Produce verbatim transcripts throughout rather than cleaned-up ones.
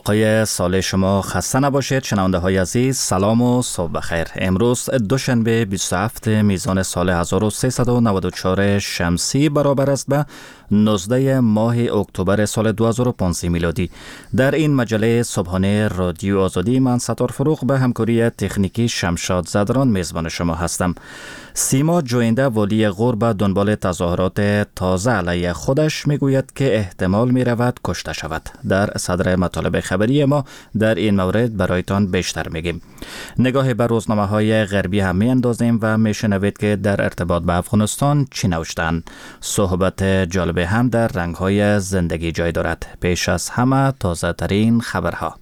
آقای سال شما خسته نباشید. شنونده های عزیز سلام و صبح بخیر. امروز دوشنبه بیست و هفتم میزان سال هزار و سیصد و نود و چهار شمسی برابر است به نوزدهم ماه اکتبر سال دو هزار و پانزده میلادی. در این مجله صبحانه رادیو آزادی من ستار فروغ به همکاری تکنیکی شمشاد زدران میزبان شما هستم. سیما جوینده والی غور به دنبال تظاهرات تازه علیه خودش میگوید که احتمال می رود کشته شود. در صدر مطالب خبری ما در این مورد برایتان بیشتر میگیم. نگاه به روزنامه های غربی هم می اندازیم و می شنوید که در ارتباط به افغانستان چی نوشتند. صحبت جالب هم در رنگ های زندگی جای دارد. پیش از همه تازه ترین خبرها.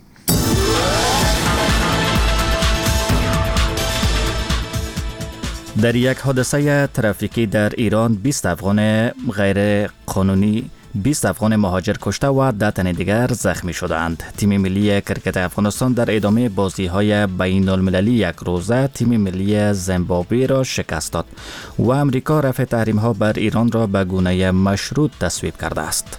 در یک حادثه ترافیکی در ایران بیست افغان غیر قانونی بیست افغان مهاجر کشته و ده تن دیگر زخمی شدند. تیم ملی کرکت افغانستان در ادامه بازی‌های بین المللی یک روزه تیم ملی زیمبابوه را شکست داد و امریکا رفع تحریم‌ها بر ایران را به گونه مشروط تصویب کرده است.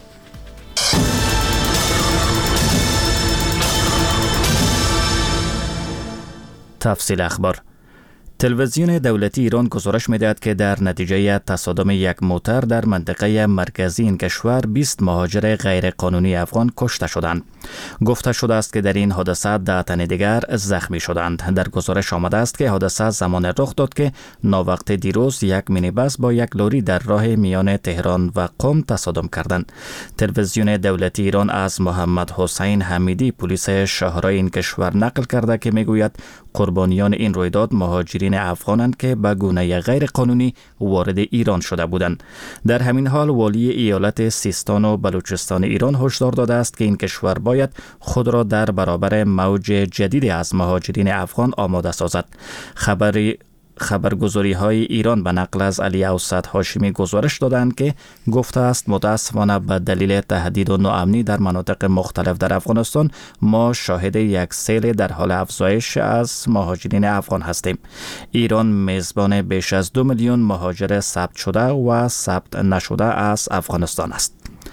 تفصیل اخبار. تلویزیون دولتی ایران گزارش می‌دهد که در نتیجه تصادم یک موتر در منطقه مرکزی این کشور بیست مهاجر غیر قانونی افغان کشته شدند. گفته شده است که در این حادثه ده تن دیگر زخمی شدند. در گزارش آمده است که حادثه زمان رخ داد که ناوقت دیروز یک مینیبس با یک لوری در راه میان تهران و قم تصادم کردند. تلویزیون دولتی ایران از محمد حسین حمیدی پلیس شهرهای این کشور نقل کرده که میگوید قربانیان این رویداد مهاجرین افغانند که به گونه غیر قانونی وارد ایران شده بودند. در همین حال والی ایالت سیستان و بلوچستان ایران هشدار داده است که این کشور باید خود را در برابر موج جدید از مهاجرین افغان آماده سازد. خبری خبرگزاری های ایران به نقل از علی اوسط هاشمی گزارش دادند که گفته است متاسفانه به دلیل تهدید و ناامنی در مناطق مختلف در افغانستان ما شاهد یک سیل در حال افزایش از مهاجرین افغان هستیم. ایران میزبان بیش از دو میلیون مهاجر ثبت شده و ثبت نشده از افغانستان است.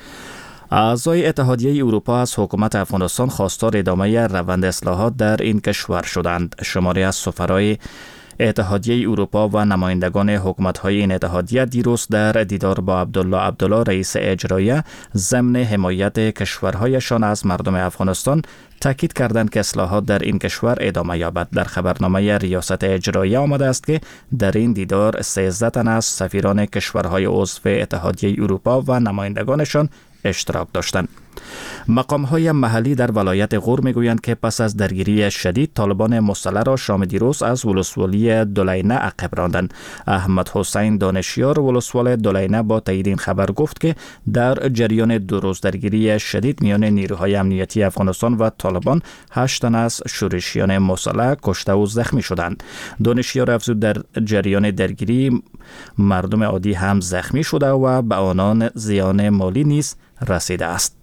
اعضای اتحادیه اروپا از حکومت افغانستان خواستار ادامه روند اصلاحات در این کشور شدند. شماری از سفرای اتحادیه اروپا و نمایندگان حکومت‌های این اتحادیه دیروز در دیدار با عبدالله عبدالله رئیس اجرایی ضمن حمایت کشورهایشان از مردم افغانستان تاکید کردند که اصلاحات در این کشور ادامه یابد. در خبرنامه ریاست اجرایی آمده است که در این دیدار سیزده تن از سفیران کشورهای عضو اتحادیه اروپا و نمایندگانشان اشتراک داشتند. مقام‌های محلی در ولایت غور میگویند که پس از درگیری شدید طالبان مسلح را شام دیروز از ولسوالی دولینه عقب راندند. احمد حسین دانشیار ولسوال دولینه با تایید این خبر گفت که در جریان دو روز درگیری شدید میان نیروهای امنیتی افغانستان و طالبان هشت تن از شورشیان مسلح کشته و زخمی شدند. دانشیار افزود در جریان درگیری مردم عادی هم زخمی شده و به آنان زیان مالی نیز رسیده است.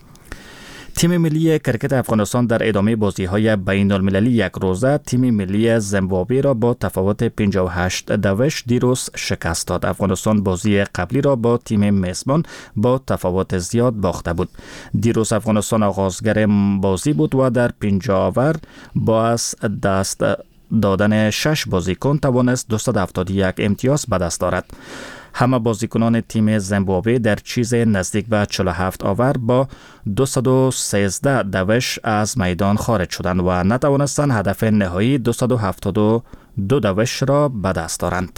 تیم ملی کرکت افغانستان در ادامه بازی‌های بین المللی یک روزه تیم ملی زیمبابوه را با تفاوت پنجاه و هشت دوش دیروز شکست داد. افغانستان بازی قبلی را با تیم میزبان با تفاوت زیاد باخته بود. دیروز افغانستان آغازگر بازی بود و در پنجاه اوور با از دست دادن شش بازیکن توانست دویست و هفتاد و یک امتیاز به دست دارد. همه بازیکنان تیم زیمبابوه در چیز نزدیک به چهل و هفت آور با دویست و سیزده دوش از میدان خارج شدند و نتوانستند هدف نهایی دویست و هفتاد و دو دوش را به دست دارند.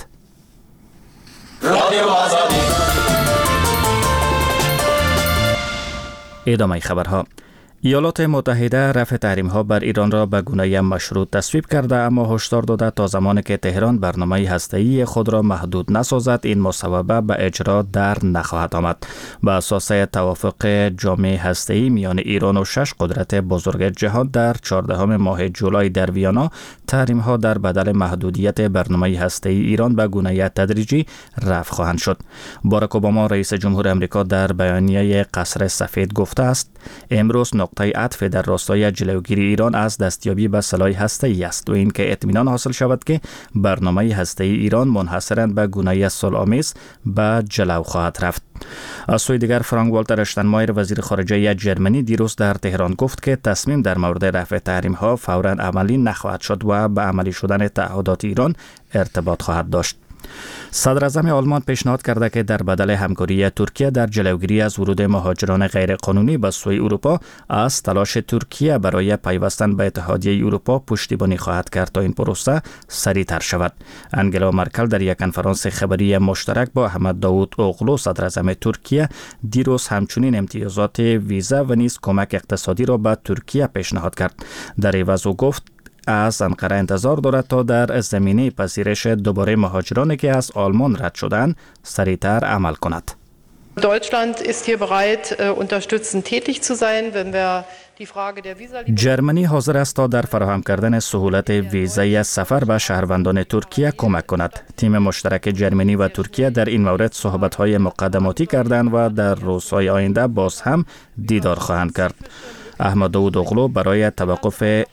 ادامه خبرها. ایالات متحده رفع تحریم‌ها بر ایران را به گونه مشروط تصویب کرده، اما هشدار داده تا زمانی که تهران برنامه هسته‌ای خود را محدود نسازد این مصوبه به اجرا در نخواهد آمد. به اساس توافق جامع هسته‌ای میان ایران و شش قدرت بزرگ جهان در چهاردهم ماه جولای در ویانا تحریم‌ها در بدل محدودیت برنامه هسته‌ای ایران به گونه تدریجی رفع خواهند شد. باراک اوباما رئیس جمهور آمریکا در بیانیه قصر سفید گفته است امروز نقطه عطف در راستای جلوگیری ایران از دستیابی به سلاح هسته‌ای است و اینکه اطمینان حاصل شود که برنامه هسته‌ای ایران منحصراً به گونه صلح‌آمیز به جلو خواهد رفت. از سوی دیگر فرانک والتر اشتنمایر وزیر خارجه جرمنی دیروز در تهران گفت که تصمیم در مورد رفع تحریم ها فوراً عملی نخواهد شد و به عملی شدن تعهدات ایران ارتباط خواهد داشت. صدر اعظم آلمان پیشنهاد کرده که در بدل همکاری ترکیه در جلوگیری از ورود مهاجران غیرقانونی به سوی اروپا از تلاش ترکیه برای پیوستن به اتحادیه اروپا پشتیبانی خواهد کرد تا این پروسه سریعتر شود. انگلا مرکل در یک کنفرانس خبری مشترک با احمد داوود اوغلو صدر اعظم ترکیه دیروز همچنین امتیازات ویزا و نیز کمک اقتصادی را به ترکیه پیشنهاد کرد. در عوض او گفت از انقره انتظار دارد تا در زمینه پذیرش دوباره مهاجرانی که از آلمان رد شدند سریعتر عمل کند. Deutschland ist hier bereit, unterstützend tätig zu sein, wenn wir die Frage der Visa جرمنی حاضر است تا در فراهم کردن سهولت ویزای سفر به شهروندان ترکیه کمک کند. تیم مشترک جرمنی و ترکیه در این مورد صحبت‌های مقدماتی کردند و در روزهای آینده باز هم دیدار خواهند کرد. احمد داوود اوغلو برای توقف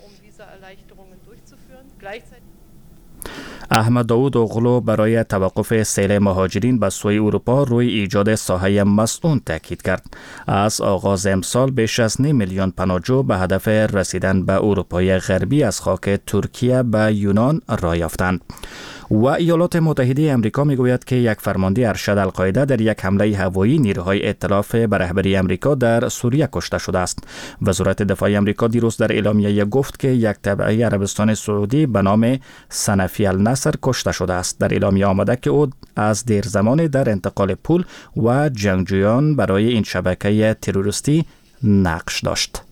احمد داوود اوغلو برای توقف سیل مهاجرین به سوی اروپا روی ایجاد ساحه مسئول تاکید کرد. از آغاز امسال بیش از نیم میلیون پناهجو به هدف رسیدن به اروپای غربی از خاک ترکیه به یونان راه یافتند. و ایالات متحده آمریکا میگوید که یک فرمانده ارشد القاعده در یک حمله هوایی نیروهای ائتلاف به رهبری آمریکا در سوریه کشته شده است. وزارت دفاع آمریکا دیروز در اعلامیه گفت که یک تبعه عربستان سعودی به نام سنفی النصر کشته شده است. در اعلامیه آمده که او از دیر زمان در انتقال پول و جنگجویان برای این شبکه تروریستی نقش داشت.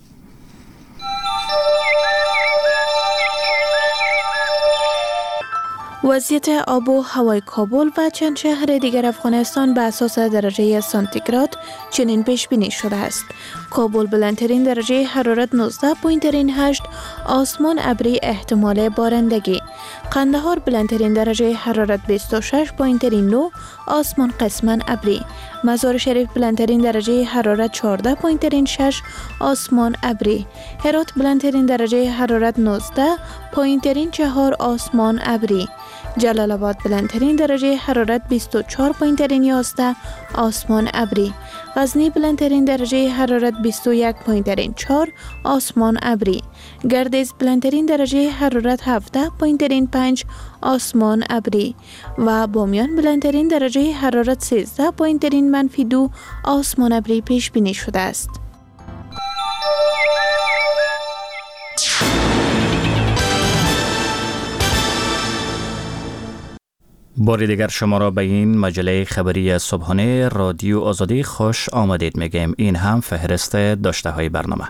وضعیت آب و هوای کابل و چند شهر دیگر افغانستان به اساس درجه سانتیگراد چنین پیش بینی شده است. کابل بلندترین درجه حرارت نوزده و هشت، آسمان ابری احتمال بارندگی. قندهار بلندترین درجه حرارت بیست و شش و نه، آسمان قسما ابری. مزار شریف بلندترین درجه حرارت چهارده و شش، آسمان ابری. هرات بلندترین درجه حرارت نوزده و چهار، آسمان ابری. جلال آباد بلندترین درجه حرارت بیست و چهار و یازده، آسمان ابری. غزنی بلندترین درجه حرارت بیست و یک و چهار، آسمان ابری. گردیز بلندترین درجه حرارت هفده و پنج، آسمان ابری. و بامیان بلندترین درجه حرارت سیزده و منفی دو، آسمان ابری پیش بینی شده است. بار دیگر شما را به این مجله خبری صبحانه رادیو آزادی خوش آمدید میگیم. این هم فهرست داشته های برنامه.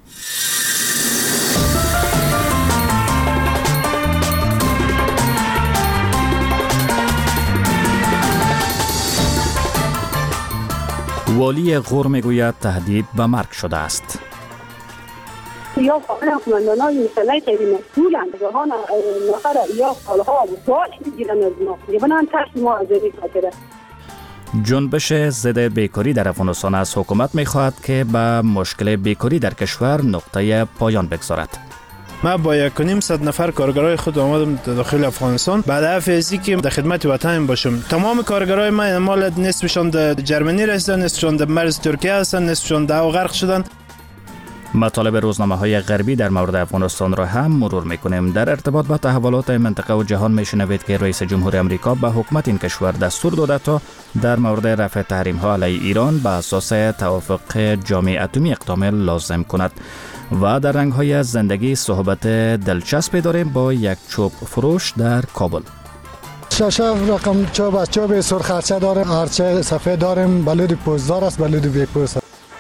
والی غور میگوید تهدید به مرگ شده است. یا قماندان های مسلح خیلی مسئولند جهان نفر یا سالها و سال میگیرن از ما میبنن تشت ما از این خاطره. جنبش ضد بیکاری در افغانستان از حکومت میخواهد که به مشکل بیکاری در کشور نقطه پایان بگذارد. ما با یک و نیم صد نفر کارگرای خود آمدم داخل افغانستان بعد از اینکه که در خدمت وطن باشم. تمام کارگرای ما مال نصفشون در جرمنی رسیدن، نصفشون در مرز ترکیه هستن، نصفشون در غرق شدن. مطالب روزنامه های غربی در مورد افغانستان را هم مرور میکنیم. در ارتباط با تحولات منطقه و جهان میشنوید که رئیس جمهور آمریکا به حکومت این کشور دستور داده تا در مورد رفع تحریم ها علیه ایران به اساس توافق جامعه اتمی اقدام لازم کند. و در رنگ های زندگی صحبت دلچسبی داریم با یک چوب فروش در کابل. شش رقم چوب از چوب سرخ هرچه داریم، هرچه سفید داریم، بلود پوزدار است، بلود بی پوست.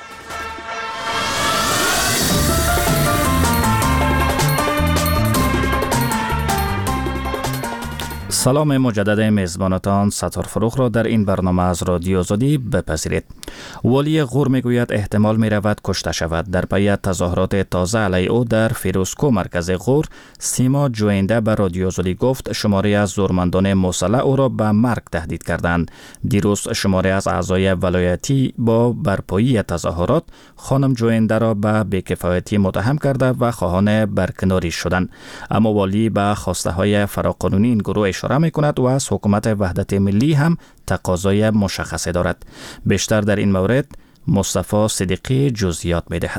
سلام مجدد میزبانتان ستار فروخ را در این برنامه از رادیو آزادی بپذیرید. والی غور میگوید احتمال میرود کشته شود. در پی تظاهرات تازه علیه او در فیروزکو مرکز غور، سیما جوینده به رادیو آزادی گفت شماری از زورمندان مسلح او را به مرگ تهدید کردند. دیروز شماری از اعضای ولایتی با برپایی تظاهرات خانم جوینده را به بی‌کفایتی متهم کرده و خواهان برکناری شدند. اما والی به خواسته های فراقانونی این گروه اشاره اشاره می کند و از حکومت وحدت ملی هم تقاضای مشخصی دارد. بیشتر در این مورد مصطفی صدیقی جزئیات می دهد.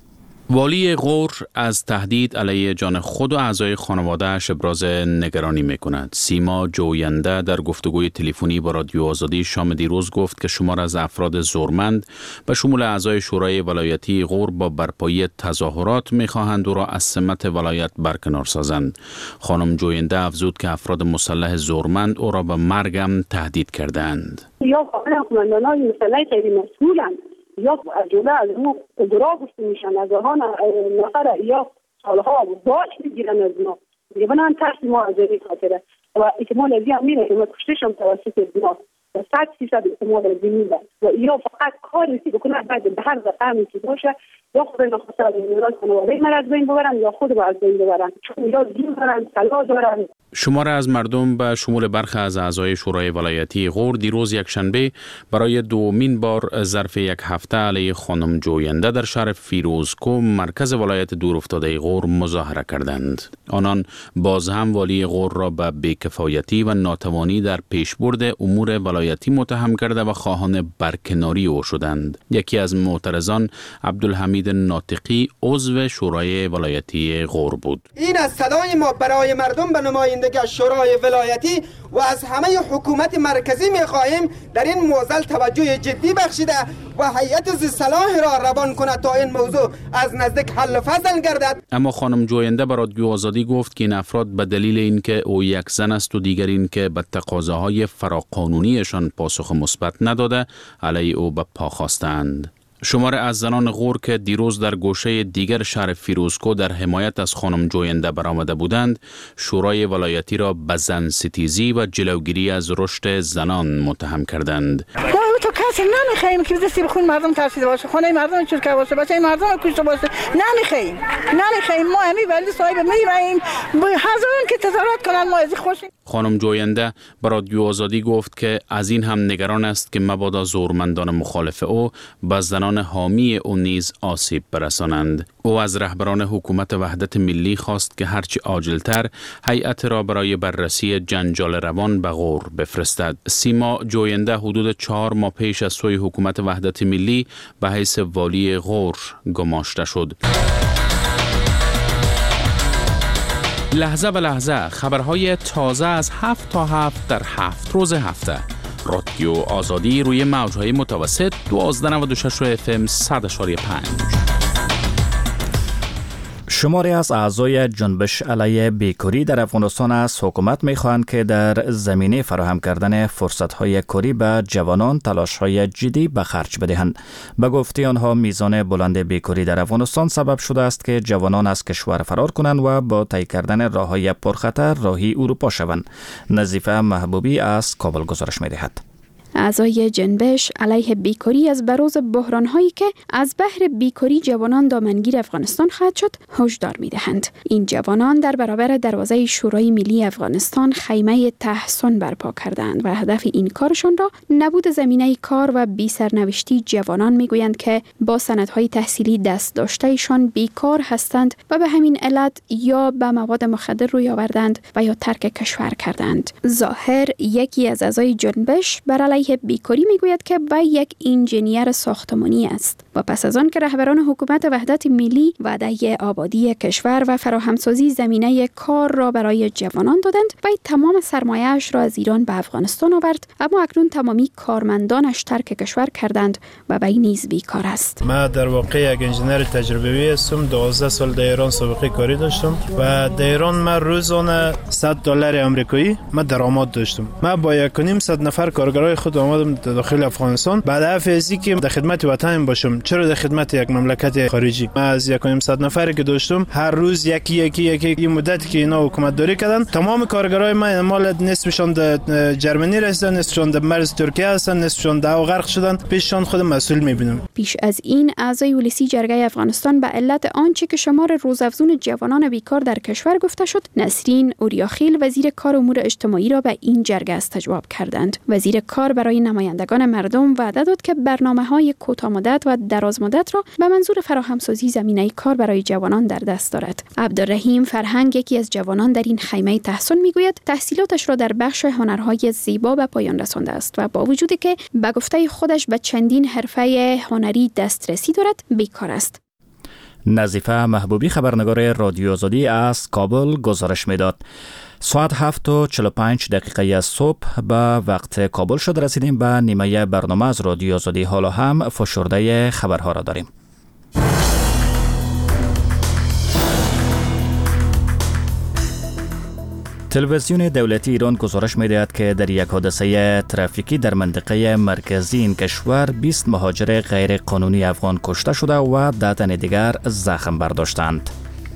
والی غور از تهدید علیه جان خود و اعضای خانواده‌اش ابراز نگرانی می‌کند. سیما جوینده در گفتگوی تلفنی با رادیو آزادی شام دیروز گفت که شمار از افراد زورمند به شمول اعضای شورای ولایتی غور با برپایی تظاهرات می‌خواهند او را از سمت ولایت برکنار سازند. خانم جوینده افزود که افراد مسلح زورمند او را به مرگ هم تهدید کردند. یا قماندانان مسلح خیلی مسئولند یا از جمله از اون قدرا گفته میشن از آنها نفر یا سالها باج میگیرن از ما دیگه بنان ترس ما از این خاطره و احتمال ازی هم میره که ما کشتشم توسط ما صد فیصد احتمال ازی میره و یا فقط کاری که بکنه بعد به هر رقمی که باشه یا خود نخواست از میراث خانواده من از بین ببرن یا خود از بین ببرن چون یا زور دارن سلاح دارن. شمار از مردم به شمول برخی از اعضای شورای ولایتی غور دیروز یک شنبه برای دومین بار ظرف یک هفته علیه خانم جوینده در شهر فیروزکو مرکز ولایت دورافتاده غور مظاهره کردند. آنان باز هم والی غور را به بی‌کفایتی و ناتوانی در پیشبرد امور ولایتی متهم کرده و خواهان برکناری او شدند. یکی از معترضان عبدالحمید ناطقی عضو شورای ولایتی غور بود. این از صدای ما برای مردم به نمایندگی شورای ولایتی و از همه حکومت مرکزی می‌خواهیم در این موضوع توجه جدی بخشیده و هیئت ذی‌صلاح را روان کند تا این موضوع از نزدیک حل و فصل گردد. اما خانم جوینده به رادیو آزادی گفت که این افراد به دلیل اینکه او یک زن است و دیگر اینکه به تقاضاهای فراقانونیشان پاسخ مثبت نداده علیه او به پا خواستند. شمار از زنان غور که دیروز در گوشه دیگر شهر فیروزکو در حمایت از خانم جوینده برآمده بودند، شورای ولایتی را به زن ستیزی و جلوگیری از رشد زنان متهم کردند. تو کسی نمیخوایم که دستی به خون مردم ترسیده باشه، خونه مردم چرکه باشه، بچه مردم کشته باشه. نمیخوایم. نمیخوایم. ما همین ولی صاحب میریم. هزاران که تظاهرات کنن ما از خوشیم. خانم جوینده به رادیو آزادی گفت که از این هم نگران است که مبادا زورمندان مخالف او به زنان حامی او نیز آسیب برسانند. او از رهبران حکومت وحدت ملی خواست که هرچی عاجلتر هیئت را برای بررسی جنجال روان به غور بفرستد. سیما جوینده حدود چهار ماه پیش از سوی حکومت وحدت ملی به حیث والی غور گماشته شد. لحظه به لحظه خبرهای تازه از هفت تا هفت در هفت روز هفته. رادیو آزادی روی موجهای متوسط دوازده و نود و شش اف ام صد اشاری پنج. شماری از اعضای جنبش علیه بیکاری در افغانستان از حکومت می‌خواهند که در زمینه فراهم کردن فرصت‌های کاری به جوانان تلاش‌های جدی به خرج بدهند. به گفته آنها میزان بلند بیکاری در افغانستان سبب شده است که جوانان از کشور فرار کنند و با طی کردن راه‌های پرخطر راهی اروپا شوند. نظیفه محبوبی از کابل گزارش می‌دهد. اعضای جنبش علیه بیکاری از بروز بحران‌هایی که از بحر بیکاری جوانان دامنگیر افغانستان خواهد شد هشدار می‌دهند. این جوانان در برابر دروازه شورای ملی افغانستان خیمه تحصن برپا کردند و هدف این کارشان را نبود زمینه کار و بی سرنوشتی جوانان می‌گویند که با سندهای تحصیلی دست داشته‌شان بیکار هستند و به همین علت یا به مواد مخدر روی آوردند و یا ترک کشور کردند. ظاهر یکی از اعضای جنبش بر علیه بیکاری میگوید که وی یک انجینیر ساختمانی است و پس از آن که رهبران حکومت وحدت ملی وعده آبادی کشور و فراهمسازی زمینه کار را برای جوانان دادند و تمام سرمایه‌اش را از ایران به افغانستان آورد، اما اکنون تمامی کارمندانش ترک کشور کردند و وی نیز بیکار است. من در واقع یک انجینیر تجربه‌ای هستم. دوازده سال در ایران سابقه کاری داشتم و در ایران من روزانه صد دلار آمریکایی من درآمد داشتم. من با یک و نیم صد نفر کارگرای خود آمدم داخل افغانستان بعد از اینکه که در خدمت وطن باشم. چرا در خدمت یک مملکت خارجی؟ من از یک و نیم صد نفری که داشتم هر روز یکی یکی یکی این مدتی که اینا حکومت داری کردن تمام کارگرای من مال نصفشون در جرمنی رسیدن، نصفشون در مرز ترکیه هستن، نصفشون در غرق شدن. پیششان خود مسئول میبینم. پیش از این اعضای ولسی جرگه افغانستان به علت آنچه که شمار روزافزون جوانان بیکار در کشور گفته شد نسرین اوریاخیل وزیر کار امور اجتماعی را به این جرگه استجواب کردند. وزیر کار برای نمایندگان مردم وعده داد که برنامه‌های کوتاه‌مدت و دراز مدت را به منظور فراهمسازی زمینه کار برای جوانان در دست دارد. عبدالرحیم فرهنگ، یکی از جوانان در این خیمه تحصیل، میگوید تحصیلاتش را در بخش هنرهای زیبا به پایان رسانده است و با وجودی که به گفته خودش به چندین حرفه هنری دسترسی دارد، بیکار است. نظیفه محبوبی، خبرنگار رادیو آزادی از کابل، گزارش میداد. ساعت هفت و چهل و پنج دقیقه از صبح به وقت کابل شد. رسیدیم به نیمه برنامه از رادیو آزادی. حالا هم فشرده خبرها را داریم. تلویزیون دولتی ایران گزارش می‌دهد که در یک حادثه ترافیکی در منطقه مرکزی این کشور بیست مهاجر غیر قانونی افغان کشته شده و ده تن دیگر زخم برداشتند.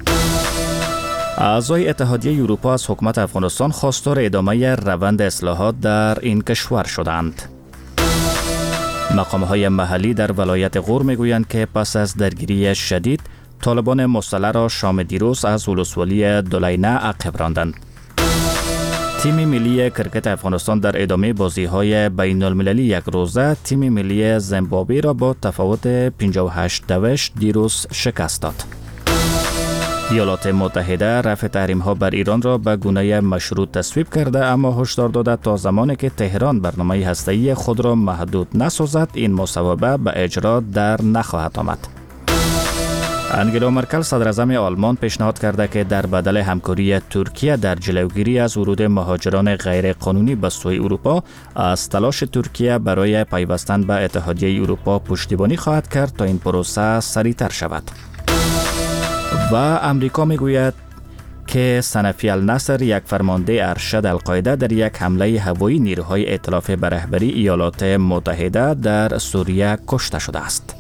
اعضای اتحادیه اروپا از حکومت افغانستان خواستار ادامه روند اصلاحات در این کشور شدند. مقام‌های محلی در ولایت غور می‌گویند که پس از درگیری شدید طالبان مسلح را شام دیروز از ولسوالی دولینه عقب راندند. تیم ملی کرکت افغانستان در ادامه بازی‌های بین المللی یک روزه تیم ملی زیمبابوه را با تفاوت پنجاه و هشت دویست دیروز شکست داد. ایالات متحده رفع تحریم‌ها بر ایران را به گونه مشروط تصویب کرده، اما هشدار داده تا زمانی که تهران برنامه هسته‌ای خود را محدود نسازد این مصوبه به اجرا در نخواهد آمد. انگلا مرکل صدراعظم آلمان پیشنهاد کرده که در بدل همکاری ترکیه در جلوگیری از ورود مهاجران غیر قانونی به سوی اروپا از تلاش ترکیه برای پیوستن به اتحادیه اروپا پشتیبانی خواهد کرد تا این پروسه سریعتر شود. و امریکا میگوید که سنفی النصر، یک فرمانده ارشد القاعده، در یک حمله هوایی نیروهای ائتلاف به رهبری ایالات متحده در سوریه کشته شده است.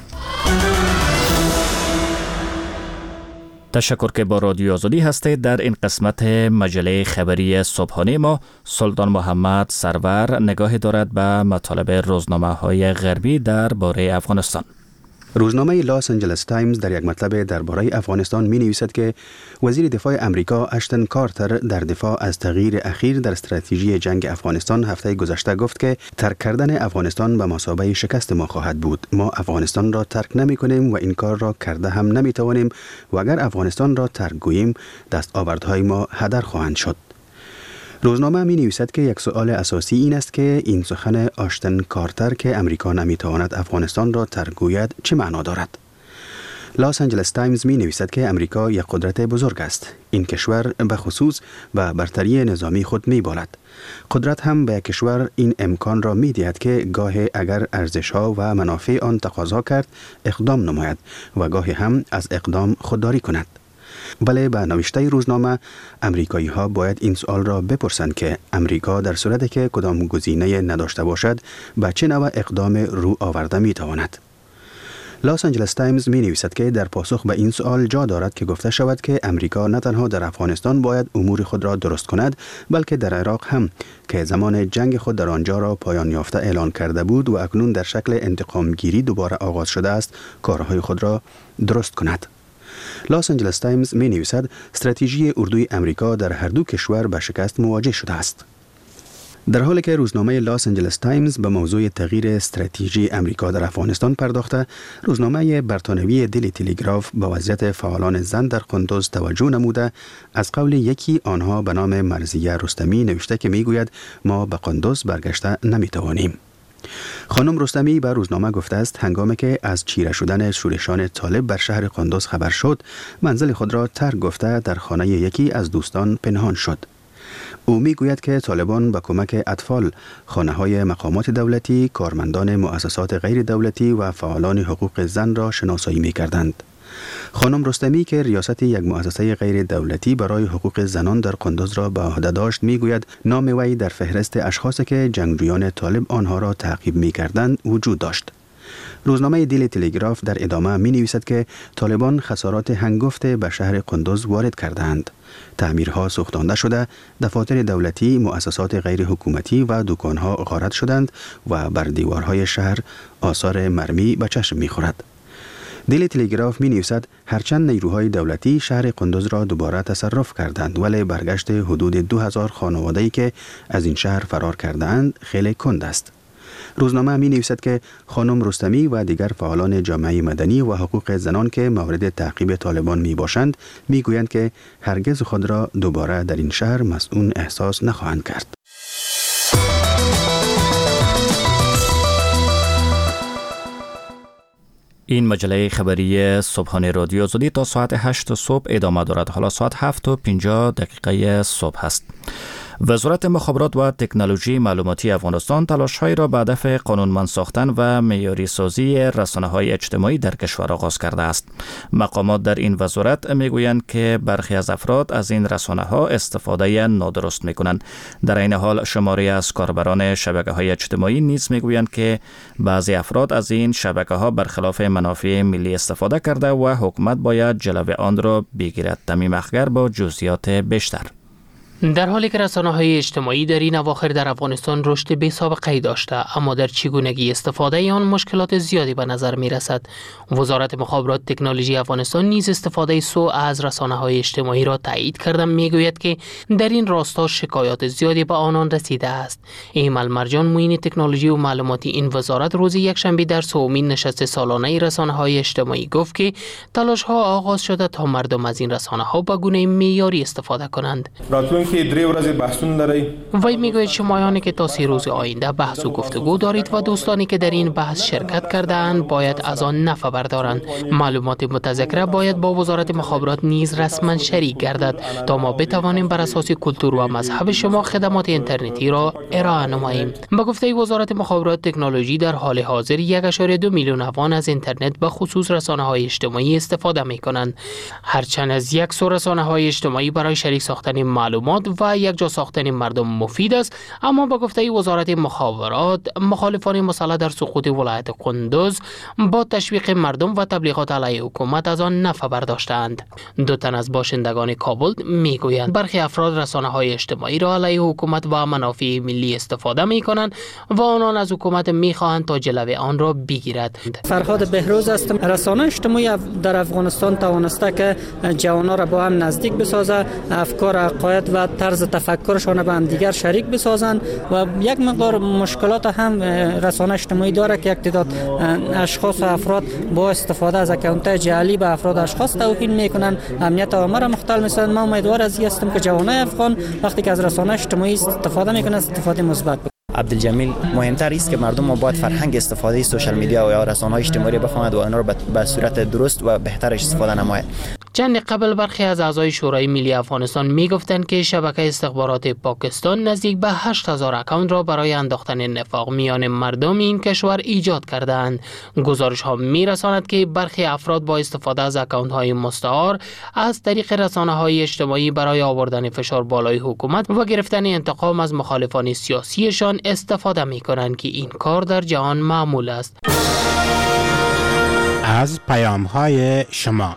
تشکر که با رادیو آزادی هستید. در این قسمت مجله خبری صبحانه ما سلطان محمد سرور نگاهی دارد به مطالب روزنامه‌های غربی درباره افغانستان. روزنامه لاس آنجلس تایمز در یک مطلب درباره افغانستان می نویسد که وزیر دفاع امریکا اشتن کارتر در دفاع از تغییر اخیر در استراتژی جنگ افغانستان هفته گذشته گفت که ترک کردن افغانستان به مثابه شکست ما خواهد بود. ما افغانستان را ترک نمی کنیم و این کار را کرده هم نمی توانیم و اگر افغانستان را ترک گوییم دستاوردهای ما هدر خواهند شد. روزنامه می نویسد که یک سؤال اساسی این است که این سخن آشتن کارتر که امریکا نمی تواند افغانستان را ترک گوید چه معنا دارد؟ لاس آنجلس تایمز می نویسد که امریکا یک قدرت بزرگ است. این کشور به خصوص به برتری نظامی خود می بالد. قدرت هم به کشور این امکان را می دهد که گاهی اگر ارزش‌ها و منافع آن تقاضا کرد اقدام نماید و گاهی هم از اقدام خودداری کند. بله، به نوشته روزنامه امریکایی ها باید این سوال را بپرسند که امریکا در صورتی که کدام گزینه نداشته باشد به چه نوع اقدام رو آورده می تواند. لاس آنجلس تایمز می نویسد که در پاسخ به این سوال جا دارد که گفته شود که امریکا نه تنها در افغانستان باید امور خود را درست کند، بلکه در عراق هم که زمان جنگ خود در آنجا را پایان یافته اعلان کرده بود و اکنون در شکل انتقام گیری دوباره آغاز شده است، کارهای خود را درست کند. لاس آنجلس تایمز می نویسد استراتژی اردوی امریکا در هر دو کشور به شکست مواجه شده است. در حالی که روزنامه لاس آنجلس تایمز به موضوع تغییر استراتژی امریکا در افغانستان پرداخته، روزنامه برتانوی دیلی تلگراف به وضعیت فعالان زن در قندوز توجه نموده از قول یکی آنها به نام مرضیه رستمی نوشته که می گوید ما به قندوز برگشته نمی توانیم. خانم رستمی به روزنامه گفته است هنگامی که از چیره شدن شورشان طالب بر شهر قندوز خبر شد، منزل خود را ترک گفته در خانه یکی از دوستان پنهان شد. او می گوید که طالبان با کمک اطفال، خانه های مقامات دولتی، کارمندان مؤسسات غیر دولتی و فعالان حقوق زن را شناسایی می کردند. خانم رستمی که ریاست یک مؤسسه غیر دولتی برای حقوق زنان در قندوز را به عهده داشت می گوید نام وی در فهرست اشخاصی که جنگجویان طالب آنها را تعقیب می کردند وجود داشت. روزنامه دیلی تلگراف در ادامه می نویسد که طالبان خسارات هنگفت به شهر قندوز وارد کردند. تعمیرها سوختانده شده، دفاتر دولتی، مؤسسات غیر حکومتی و دکانها غارت شدند و بر دیوارهای شهر آثار مرمی به چشم می خورد. دیلی تلگراف می نویسد هرچند نیروهای دولتی شهر قندوز را دوباره تصرف کردند، ولی برگشت حدود دو هزار خانواده‌ای که از این شهر فرار کردند خیلی کند است. روزنامه می نویسد که خانم رستمی و دیگر فعالان جامعه مدنی و حقوق زنان که مورد تعقیب طالبان می باشند می گویند که هرگز خود را دوباره در این شهر مسئول احساس نخواهند کرد. این مجله خبری صبحانه رادیو آزادی تا ساعت هشت صبح ادامه دارد. حالا ساعت هفت و پنجاه دقیقه صبح است. وزارت مخابرات و تکنولوژی معلوماتی افغانستان تلاش‌هایی را به هدف قانونمند ساختن و معیاری سازی رسانه‌های اجتماعی در کشور آغاز کرده است. مقامات در این وزارت میگویند که برخی از افراد از این رسانه‌ها استفاده نادرست می‌کنند. در این حال شماری از کاربران شبکه‌های اجتماعی نیز میگویند که بعضی افراد از این شبکه‌ها برخلاف منافع ملی استفاده کرده و حکومت باید جلوی آن را بگیرد. تمیم اخگر با جزئیات بیشتر. در حالی که رسانه‌های اجتماعی در این اواخر در افغانستان رشد بی‌سابقه‌ای داشته، اما در چگونگی استفاده آن مشکلات زیادی به نظر می‌رسد. وزارت مخابرات تکنولوژی افغانستان نیز استفاده سوء از رسانه‌های اجتماعی را تایید کرده، می‌گوید که در این راستا شکایات زیادی به آنان رسیده است. ایمل مرجان، معین تکنولوژی و معلوماتی این وزارت، روز یکشنبه در سومین نشست سالانه رسانه‌های اجتماعی گفت که تلاش‌ها آغاز شده تا مردم از این رسانه‌ها به گونه معیاری استفاده کنند. که درې ورځې بحثونه لري. وی میگوید شمایانی که تا سه روز آینده بحث و گفتگو دارید و دوستانی که در این بحث شرکت کرده‌اند باید از آن نفع بردارند. معلومات متذکره باید با وزارت مخابرات نیز رسما شریک گردد تا ما بتوانیم بر اساس کلتور و مذهب شما خدمات اینترنتی را ارائه نماییم. به گفته وزارت مخابرات تکنولوژی در حال حاضر یک و دو میلیون افغان از اینترنت به خصوص رسانه‌های اجتماعی استفاده می‌کنند. هرچند از یک سو رسانه‌های اجتماعی برای شریک ساختن معلومات و یک جا ساختن مردم مفید است، اما با گفته وزارت مخابرات مخالفان مسلح در سقوط ولایت قندوز با تشویق مردم و تبلیغات علیه حکومت از آن نفع برداشتند. دو تن از باشندگان کابل میگویند برخی افراد رسانه‌های اجتماعی را علیه حکومت و منافع ملی استفاده میکنند و آنان از حکومت میخواهند تا جلوی آن را بگیرد. فرهاد بهروز هستم. رسانه اجتماعی در افغانستان توانسته که جوانان را با هم نزدیک بسازه، افکار، عقاید و طرز تفکرشان به هم دیگر شریک بسازند و یک مقدار مشکلات هم رسانه اجتماعی داره که یک تعداد اشخاص و افراد با استفاده از اکانت جعلی به افراد اشخاص توهین میکنن، امنیت عامه را مختل میسازند. من امیدوار از این هستم که جوانای افغان وقتی که از رسانه اجتماعی استفاده میکنند استفاده مثبت بکنند. عبدالجمیل، مهمتر است که مردم ما باید فرهنگ استفاده سوشال میدیا و یا رسانه‌های اجتماعی بفهمند و آنها را به صورت درست و بهتر استفاده نماید. چند قبل برخی از اعضای شورای ملی افغانستان میگفتند که شبکه استخبارات پاکستان نزدیک به هشت هزار اکانت را برای انداختن نفاق میان مردم این کشور ایجاد کردند. گزارش ها میرساند که برخی افراد با استفاده از اکانت های مستعار از طریق رسانه های اجتماعی برای آوردن فشار بالای حکومت و گرفتن انتقام از مخالفان سیاسیشان استفاده میکنند که این کار در جهان معمول است. از پیام های شما.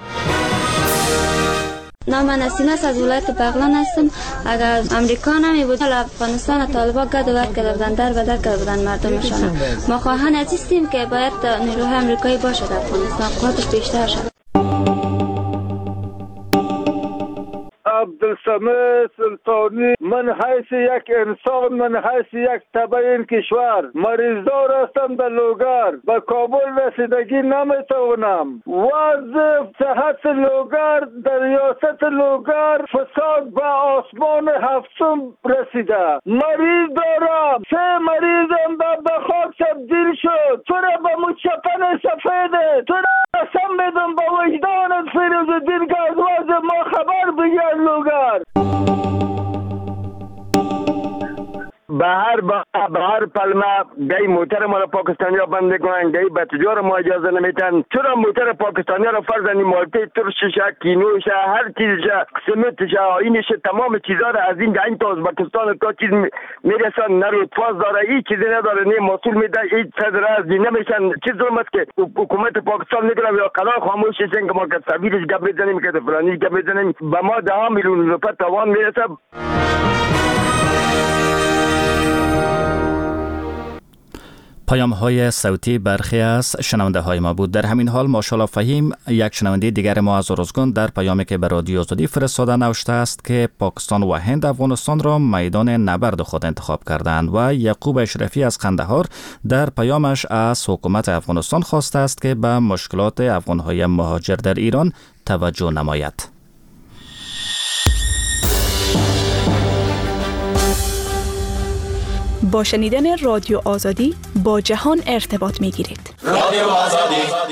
نام من نسیم است، از ولایت بغلان هستم. اگر امریکا نمی بود افغانستان طالبان گد و ود کرده بودن، در بدر کرده بودن مردمشان. ما خواهان هستیم که باید نیروهای امریکایی باشد افغانستان، قدرتش بیشتر شد. عبدالصمد سلطانی، من حیث یک انسان، من حیث یک تبع این کشور مریضدار هستم در لوگر، به کابل رسیدگی نمیتوانم. وضع صحت لوگر در ریاست لوگر فساد به آسمان هفتم رسیده. مریض دارم، سه مریضم به خاک تبدیل شد. تو را به مچپن سفیده، تو را قسم میدم با وجدانت فیروز الدین که از وضع ما خبر بگیر لوگر. به هر به هر پلمه گای موتر ما را پاکستانی ها بند میکنن، گای به تجار ما اجازه نمیتن. چرا موتر پاکستانی ها را فرض مالته ترشش، کینوش، هر چیزش، سمتش، آینش، تمام چیزا را از این این تا ازبکستان تا چیز میرسن. نه رودفاز داره، هیچ چیزی نداره، نه مسئول میده، هیچ صدر از نمیشن. چیز ظلمت که حکومت پاکستان میکنه یا قرار خاموش شدن که ما که سفیرش گپ میزنیم که فلانی گپ میزنیم، به ما ده میلیون روپیه توان میرسه. پیام های صوتی برخی از شنونده های ما بود. در همین حال ماشاءالله فهیم یک شنونده دیگر ما از ارزگان در پیامی که به رادیو آزادی فرستاده نوشته است که پاکستان و هند افغانستان را میدان نبرد خود انتخاب کردند و یعقوب اشرفی از قندهار در پیامش از حکومت افغانستان خواسته است که به مشکلات افغان‌های مهاجر در ایران توجه نماید. با شنیدن رادیو آزادی با جهان ارتباط می گیرید. رادیو آزادی.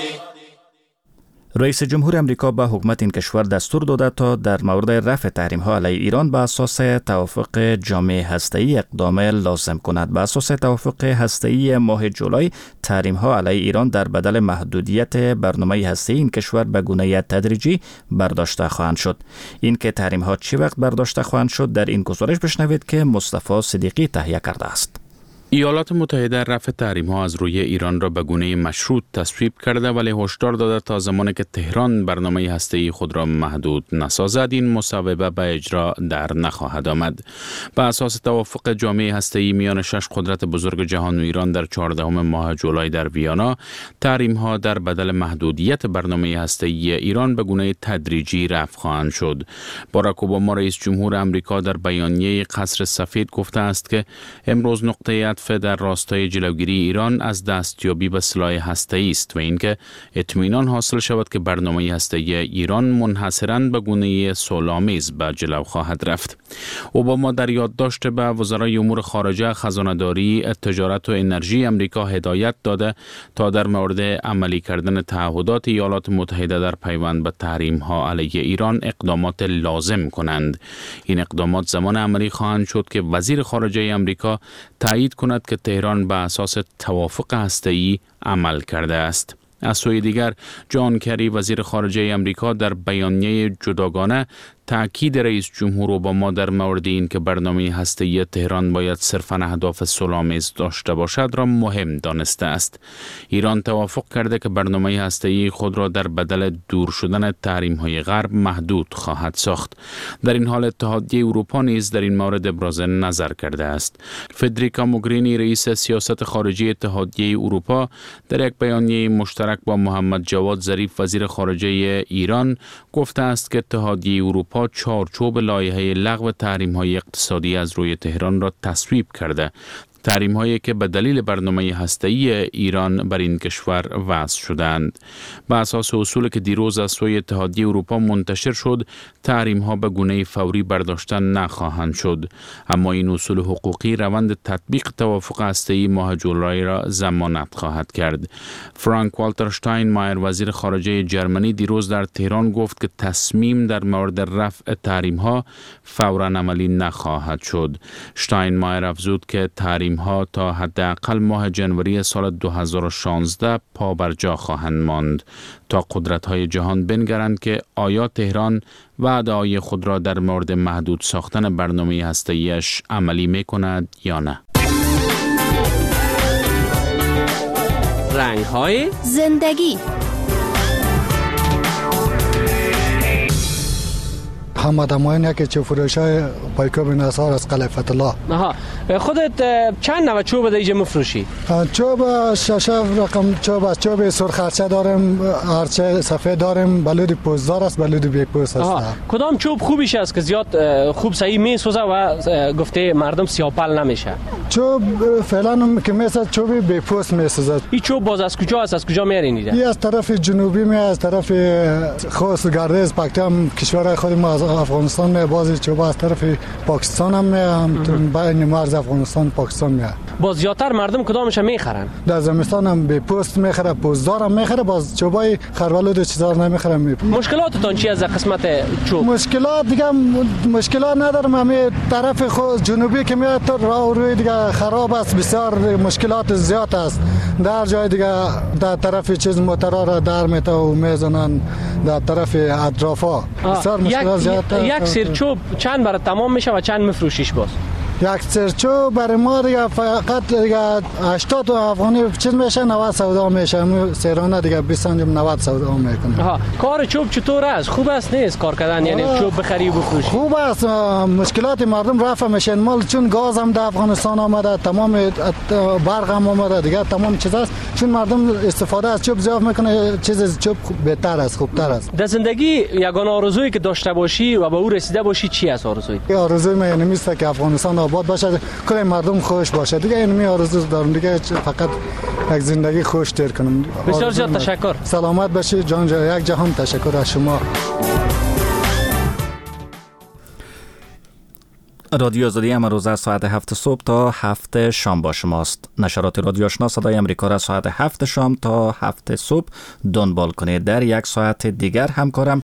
رئیس جمهور امریکا به حکومت این کشور دستور داده تا در مورد رفع تحریم ها علیه ایران به اساس توافق جامع هسته‌ای اقدام لازم کند. به اساس توافق هسته‌ای ماه جولای تحریم ها علیه ایران در بدل محدودیت برنامه هسته‌ای این کشور به گونه تدریجی برداشته خواهند شد. این که تحریم ها چی وقت برداشته خواهند شد در این گزارش بشنوید که مصطفی صدیقی تهیه کرده است. ایالات متحده رفع تحریم ها از روی ایران را به گونه مشروط تصویب کرده، ولی هشدار داده تا زمانی که تهران برنامه هسته‌ای خود را محدود نسازد این مصوبه به اجرا در نخواهد آمد. به اساس توافق جامع هسته‌ای میان شش قدرت بزرگ جهان و ایران در چهاردهم ماه جولای در ویانا، تحریم ها در بدل محدودیت برنامه هسته‌ای ایران به گونه تدریجی رفع خواهند شد. باراک اوباما رئیس جمهور امریکا در بیانیه قصر سفید گفته است که امروز نقطه در راستای جلوگیری ایران از دستیابی به سلاح هسته‌ای است و اینکه اطمینان حاصل شود که برنامه هسته‌ای ایران منحصراً به گونه صلح‌آمیز به جلو خواهد رفت. اوباما در یادداشت به وزرای امور خارجه، خزانه‌داری، تجارت و انرژی امریکا هدایت داده تا در مورد عملی کردن تعهدات ایالات متحده در پیوند به تحریم‌ها علیه ایران اقدامات لازم کنند. این اقدامات زمان عملی خواهند شد که وزیر خارجه امریکا تایید کند که تهران به اساس توافق هسته‌ای عمل کرده است. از سوی دیگر جان کری وزیر خارجه امریکا در بیانیه جداگانه تأکید رئیس جمهور اوباما در مورد این که برنامه هسته‌ای تهران باید صرفاً اهداف صلح‌آمیز داشته باشد را مهم دانسته است. ایران توافق کرده که برنامه هسته‌ای خود را در بدل دور شدن تحریم‌های غرب محدود خواهد ساخت. در این حال اتحادیه اروپا نیز در این مورد ابراز نظر کرده است. فدریکا موگرینی رئیس سیاست خارجی اتحادیه اروپا در یک بیانیه مشترک با محمد جواد ظریف وزیر خارجه ایران گفته است که اتحادیه اروپا چارچوب لایحه لغو تحریم‌های اقتصادی از روی تهران را تصویب کرده. تحریم هایی که به دلیل برنامه هسته‌ای ایران بر این کشور وضع شدند. به اساس اصولی که دیروز از سوی اتحادیه اروپا منتشر شد، تحریم ها به گونه فوری برداشته نخواهند شد، اما این اصول حقوقی روند تطبیق توافق هسته‌ای ماه جولای را ضمانت خواهد کرد. فرانک والتر شتاینمایر وزیر خارجه جرمنی دیروز در تهران گفت که تصمیم در مورد رفع تحریم ها فوراً عملی نخواهد شد. شتاینمایر افزود که تحریم ها تا حداقل ماه جنوری سال دو هزار و شانزده پا بر جا خواهند ماند تا قدرت‌های جهان بنگرند که آیا تهران وعده‌های خود را در مورد محدود ساختن برنامه هسته‌ایش عملی می‌کند یا نه. رنگ‌های زندگی. محمد اماین که چه فروشای پایکوب نصار از قلعه فتح الله. آها، خودت چند نوع چوب در اینجا مفروشی؟ چوب شش رقم چوب است، چوب سرخ هرچه داریم، هرچه سفید داریم، بلود پوزدار است، بلود بی پوست است. کدام چوب خوبیش است که زیاد خوب صحیح میسوزه و گفته مردم سیاپل نمیشه؟ چوب فعلا که میسوزه چوب بی پوست میسوزه. این چوب باز از کجا است؟ از کجا میارین؟ این از طرف جنوبی می از طرف خوست گردیز پکتم کشور خود ما از افغانستان می، بازی چوب از طرف پاکستان هم می، بین مرز افغانستان پاکستان می. باز زیادتر مردم کدامش میخرن؟ در زمستان هم به پوست میخره، پوزدار هم میخره، باز چوبای خرولود چیزا نمیخره. مشکلاتتون چی از قسمت چوب؟ مشکلات دیگه مشکلات ندارم، همین طرف خود جنوبی که میاد تو راه روی دیگه خراب است، بسیار مشکلات زیاد است. در جای دیگه در طرف چیز موتورا را در میتا و میزنن در طرف اطرافا. بسیار مشکلات زیاد. یک سیر چوب چند برای تمام میشه و چند میفروشیش باز؟ یک سرچو برای ما دیگه فقط دیگه هشتاد افغانی چیز میشه، نود سودا میشه. سیرانه دیگه بیست انجام نود سودا میکنه. ها کار چوب چطور است؟ خوب است نیست کار کردن؟ یعنی چوب بخری و بفروشی؟ خوب است. مشکلات مردم رفع میشن. مال چون گاز هم در افغانستان آمده، تمام برق هم آمده دیگه، تمام چیز است. چون مردم استفاده از چوب زیاد میکنه، چیز چوب بهتر است، خوبتر است. در زندگی یگانه آرزویی که داشته باشی و به او رسیده باشی چی است آرزوی؟ آرزوی من اینه است که افغانستان آباد باشه، کل مردم خوش باشه. دیگه اینمی آرزو دارم دیگه، فقط یک زندگی خوش تیر کنم. بسیار زیاد تشکر. سلامت باشی جان جا. یک جهان تشکر از شما. رادیو آزادی امروز از ساعت هفت صبح تا هفت شام با شماست. نشرات رادیو آشنا صدای امریکا را ساعت هفت شام تا هفت صبح دنبال کنید. در یک ساعت دیگر همکارم